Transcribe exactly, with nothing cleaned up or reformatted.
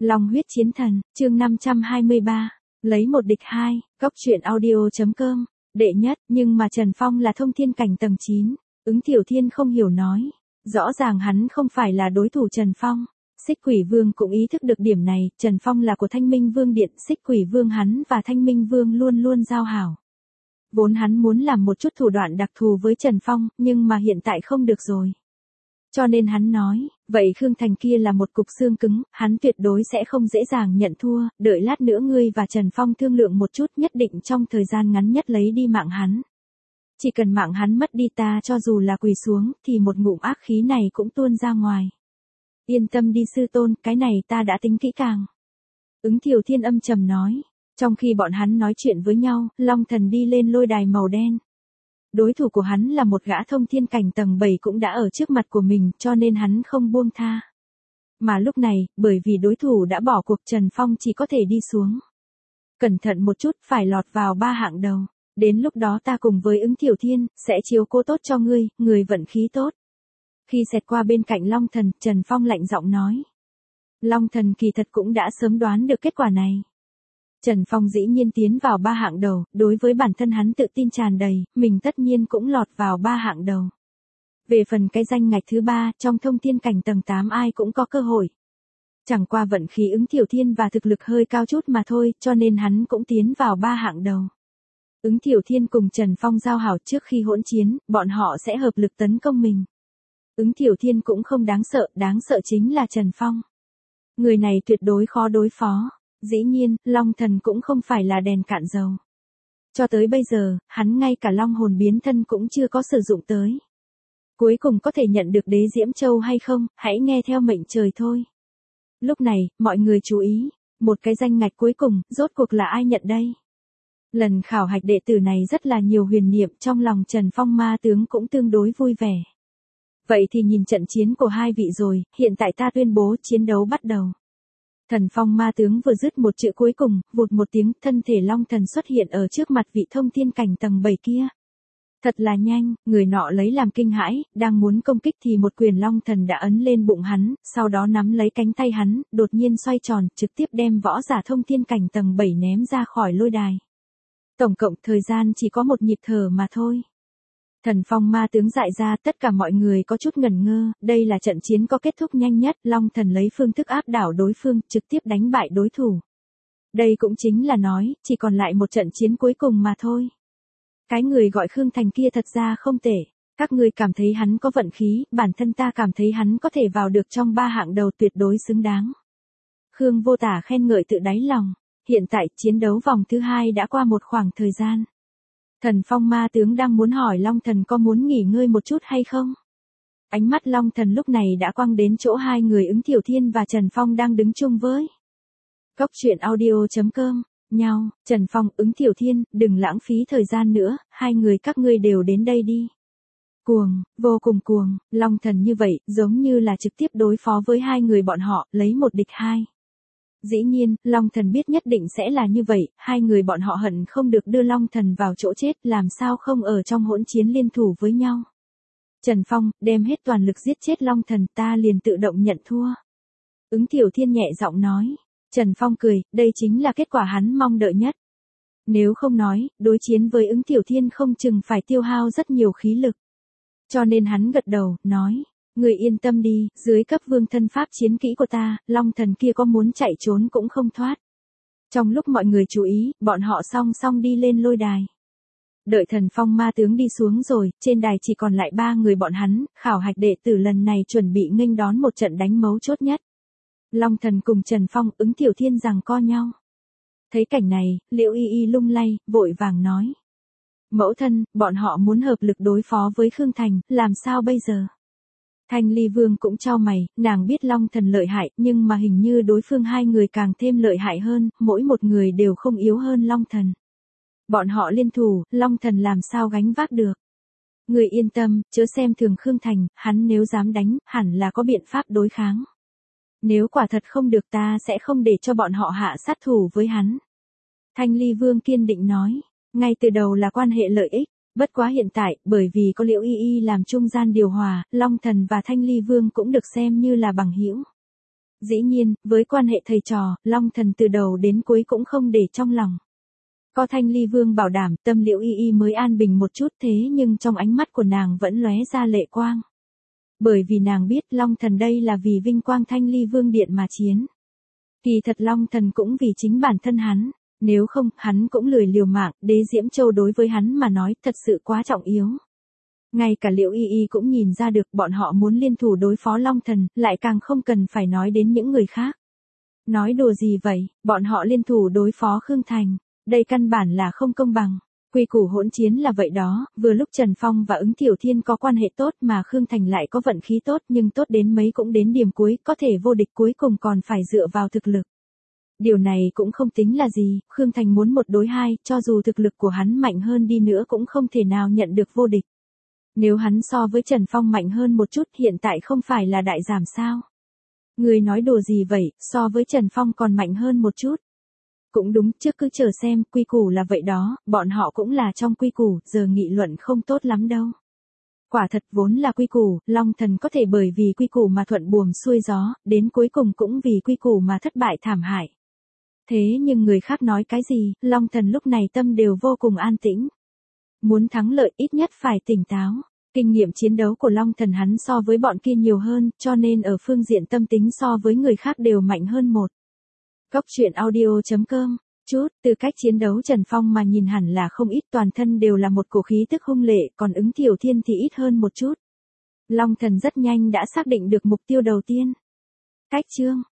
Long huyết chiến thần, chương năm trăm hai mươi ba, lấy một địch hai, góc truyện audio.com, đệ nhất, nhưng mà Trần Phong là thông thiên cảnh tầng chín, Ứng Tiểu Thiên không hiểu nói. Rõ ràng hắn không phải là đối thủ Trần Phong. Xích Quỷ Vương cũng ý thức được điểm này, Trần Phong là của Thanh Minh Vương Điện, Xích Quỷ Vương hắn và Thanh Minh Vương luôn luôn giao hảo. Vốn hắn muốn làm một chút thủ đoạn đặc thù với Trần Phong, nhưng mà hiện tại không được rồi. Cho nên hắn nói, vậy Khương Thành kia là một cục xương cứng, hắn tuyệt đối sẽ không dễ dàng nhận thua, đợi lát nữa ngươi và Trần Phong thương lượng một chút, nhất định trong thời gian ngắn nhất lấy đi mạng hắn. Chỉ cần mạng hắn mất đi, ta cho dù là quỳ xuống, thì một ngụm ác khí này cũng tuôn ra ngoài. Yên tâm đi sư tôn, cái này ta đã tính kỹ càng. Ứng Tiểu Thiên âm trầm nói. Trong khi bọn hắn nói chuyện với nhau, Long Thần đi lên lôi đài màu đen. Đối thủ của hắn là một gã thông thiên cảnh tầng bảy cũng đã ở trước mặt của mình, cho nên hắn không buông tha. Mà lúc này, bởi vì đối thủ đã bỏ cuộc, Trần Phong chỉ có thể đi xuống. Cẩn thận một chút, phải lọt vào ba hạng đầu. Đến lúc đó ta cùng với Ứng Tiểu Thiên, sẽ chiếu cố tốt cho ngươi, người vận khí tốt. Khi xẹt qua bên cạnh Long Thần, Trần Phong lạnh giọng nói. Long Thần kỳ thật cũng đã sớm đoán được kết quả này. Trần Phong dĩ nhiên tiến vào ba hạng đầu, đối với bản thân hắn tự tin tràn đầy, mình tất nhiên cũng lọt vào ba hạng đầu. Về phần cái danh ngạch thứ ba, trong thông thiên cảnh tầng tám ai cũng có cơ hội. Chẳng qua vận khí Ứng Tiểu Thiên và thực lực hơi cao chút mà thôi, cho nên hắn cũng tiến vào ba hạng đầu. Ứng Tiểu Thiên cùng Trần Phong giao hảo, trước khi hỗn chiến, bọn họ sẽ hợp lực tấn công mình. Ứng Tiểu Thiên cũng không đáng sợ, đáng sợ chính là Trần Phong. Người này tuyệt đối khó đối phó. Dĩ nhiên, Long Thần cũng không phải là đèn cạn dầu. Cho tới bây giờ, hắn ngay cả long hồn biến thân cũng chưa có sử dụng tới. Cuối cùng có thể nhận được đế diễm châu hay không, hãy nghe theo mệnh trời thôi. Lúc này, mọi người chú ý, một cái danh ngạch cuối cùng, rốt cuộc là ai nhận đây? Lần khảo hạch đệ tử này rất là nhiều huyền niệm, trong lòng Trần Phong ma tướng cũng tương đối vui vẻ. Vậy thì nhìn trận chiến của hai vị rồi, hiện tại ta tuyên bố chiến đấu bắt đầu. Thần Phong ma tướng vừa dứt một chữ cuối cùng, vụt một tiếng, thân thể Long Thần xuất hiện ở trước mặt vị thông thiên cảnh tầng bảy kia. Thật là nhanh, người nọ lấy làm kinh hãi, đang muốn công kích thì một quyền Long Thần đã ấn lên bụng hắn, sau đó nắm lấy cánh tay hắn, đột nhiên xoay tròn, trực tiếp đem võ giả thông thiên cảnh tầng bảy ném ra khỏi lôi đài. Tổng cộng thời gian chỉ có một nhịp thở mà thôi. Thần Phong ma tướng dại ra, tất cả mọi người có chút ngẩn ngơ, đây là trận chiến có kết thúc nhanh nhất, Long Thần lấy phương thức áp đảo đối phương, trực tiếp đánh bại đối thủ. Đây cũng chính là nói, chỉ còn lại một trận chiến cuối cùng mà thôi. Cái người gọi Khương Thành kia thật ra không tệ, các người cảm thấy hắn có vận khí, bản thân ta cảm thấy hắn có thể vào được trong ba hạng đầu tuyệt đối xứng đáng. Khương Vô Tả khen ngợi tự đáy lòng, hiện tại chiến đấu vòng thứ hai đã qua một khoảng thời gian. Thần Phong ma tướng đang muốn hỏi Long Thần có muốn nghỉ ngơi một chút hay không? Ánh mắt Long Thần lúc này đã quăng đến chỗ hai người Ứng Tiểu Thiên và Trần Phong đang đứng chung với. Góc truyện audio.com, nhau, Trần Phong, Ứng Tiểu Thiên, đừng lãng phí thời gian nữa, hai người các ngươi đều đến đây đi. Cuồng, vô cùng cuồng, Long Thần như vậy, giống như là trực tiếp đối phó với hai người bọn họ, lấy một địch hai. Dĩ nhiên, Long Thần biết nhất định sẽ là như vậy, hai người bọn họ hận không được đưa Long Thần vào chỗ chết, làm sao không ở trong hỗn chiến liên thủ với nhau. Trần Phong, đem hết toàn lực giết chết Long Thần, ta liền tự động nhận thua. Ứng Tiểu Thiên nhẹ giọng nói. Trần Phong cười, đây chính là kết quả hắn mong đợi nhất. Nếu không nói, đối chiến với Ứng Tiểu Thiên không chừng phải tiêu hao rất nhiều khí lực. Cho nên hắn gật đầu, nói. Người yên tâm đi, dưới cấp vương thân pháp chiến kỹ của ta, Long Thần kia có muốn chạy trốn cũng không thoát. Trong lúc mọi người chú ý, bọn họ song song đi lên lôi đài. Đợi Thần Phong ma tướng đi xuống rồi, trên đài chỉ còn lại ba người bọn hắn, khảo hạch đệ tử lần này chuẩn bị nghênh đón một trận đánh mấu chốt nhất. Long Thần cùng Trần Phong, Ứng Tiểu Thiên giằng co nhau. Thấy cảnh này, Liễu Y Y lung lay, vội vàng nói. Mẫu thân, bọn họ muốn hợp lực đối phó với Khương Thành, làm sao bây giờ? Thanh Ly Vương cũng chau mày, nàng biết Long Thần lợi hại, nhưng mà hình như đối phương hai người càng thêm lợi hại hơn, mỗi một người đều không yếu hơn Long Thần. Bọn họ liên thủ, Long Thần làm sao gánh vác được. Người yên tâm, chớ xem thường Khương Thành, hắn nếu dám đánh, hẳn là có biện pháp đối kháng. Nếu quả thật không được ta sẽ không để cho bọn họ hạ sát thủ với hắn. Thanh Ly Vương kiên định nói, ngay từ đầu là quan hệ lợi ích. Bất quá hiện tại, bởi vì có Liễu Y Y làm trung gian điều hòa, Long Thần và Thanh Ly Vương cũng được xem như là bằng hữu. Dĩ nhiên, với quan hệ thầy trò, Long Thần từ đầu đến cuối cũng không để trong lòng. Có Thanh Ly Vương bảo đảm, tâm Liễu Y Y mới an bình một chút, thế nhưng trong ánh mắt của nàng vẫn lóe ra lệ quang. Bởi vì nàng biết Long Thần đây là vì vinh quang Thanh Ly Vương điện mà chiến. Kỳ thật Long Thần cũng vì chính bản thân hắn, nếu không, hắn cũng lười liều mạng, Đế Diễm Châu đối với hắn mà nói thật sự quá trọng yếu. Ngay cả Liễu Y Y cũng nhìn ra được bọn họ muốn liên thủ đối phó Long Thần, lại càng không cần phải nói đến những người khác. Nói đùa gì vậy, bọn họ liên thủ đối phó Khương Thành, đây căn bản là không công bằng. Quy củ hỗn chiến là vậy đó, vừa lúc Trần Phong và Ứng Tiểu Thiên có quan hệ tốt mà Khương Thành lại có vận khí tốt, nhưng tốt đến mấy cũng đến điểm cuối, có thể vô địch cuối cùng còn phải dựa vào thực lực. Điều này cũng không tính là gì, Khương Thành muốn một đối hai, cho dù thực lực của hắn mạnh hơn đi nữa cũng không thể nào nhận được vô địch. Nếu hắn so với Trần Phong mạnh hơn một chút, hiện tại không phải là đại giảm sao? Người nói đùa gì vậy, so với Trần Phong còn mạnh hơn một chút. Cũng đúng, trước cứ chờ xem, quy củ là vậy đó, bọn họ cũng là trong quy củ, giờ nghị luận không tốt lắm đâu. Quả thật vốn là quy củ, Long Thần có thể bởi vì quy củ mà thuận buồm xuôi gió, đến cuối cùng cũng vì quy củ mà thất bại thảm hại. Thế nhưng người khác nói cái gì, Long Thần lúc này tâm đều vô cùng an tĩnh. Muốn thắng lợi ít nhất phải tỉnh táo. Kinh nghiệm chiến đấu của Long Thần hắn so với bọn kia nhiều hơn, cho nên ở phương diện tâm tính so với người khác đều mạnh hơn một. Góc truyện audio chấm com, chút, từ cách chiến đấu Trần Phong mà nhìn hẳn là không ít, toàn thân đều là một cổ khí tức hung lệ, còn Ứng Tiểu Thiên thì ít hơn một chút. Long Thần rất nhanh đã xác định được mục tiêu đầu tiên. Cách chương